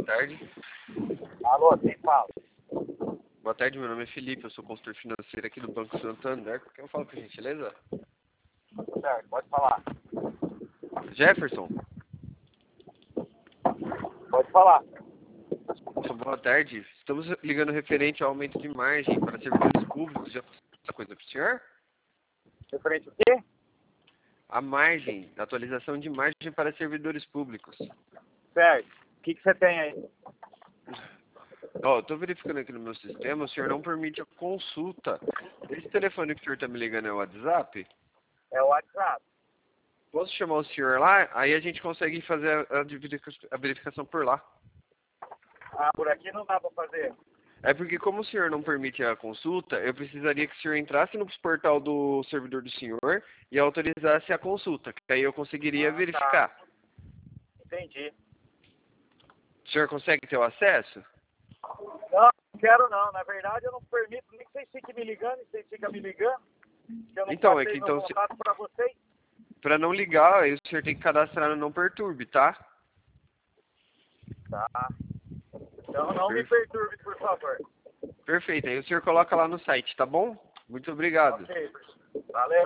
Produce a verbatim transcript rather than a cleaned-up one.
tarde. Alô, quem fala? Boa tarde, meu nome é Felipe, eu sou consultor financeiro aqui do Banco Santander. Com quem eu falo, por gentileza? Certo, pode falar. Jefferson. Pode falar. Boa tarde. Estamos ligando referente ao aumento de margem para servidores públicos. Já passou essa coisa para o senhor? Referente ao quê? A margem, a atualização de margem para servidores públicos. Certo. O que, que você tem aí? Ó, estou verificando aqui no meu sistema, o senhor não permite a consulta. Esse telefone que o senhor está me ligando é o WhatsApp? É o WhatsApp. Posso chamar o senhor lá? Aí a gente consegue fazer a, a verifica- a verificação por lá. Ah, por aqui não dá pra fazer. É porque como o senhor não permite a consulta, eu precisaria que o senhor entrasse no portal do servidor do senhor e autorizasse a consulta, que aí eu conseguiria Ah, verificar. tá. Entendi. O senhor consegue ter o acesso? Não, não quero não. Na verdade, eu não permito nem que vocês fiquem me ligando e vocês ficam me ligando. Que eu não Então, é passei que meu então, contato pra vocês. para não ligar, aí o senhor tem que cadastrar no Não Perturbe, tá? Tá. Então não me Per- perturbe, por favor. Perfeito, aí o senhor coloca lá no site, tá bom? Muito obrigado. Ok. Valeu.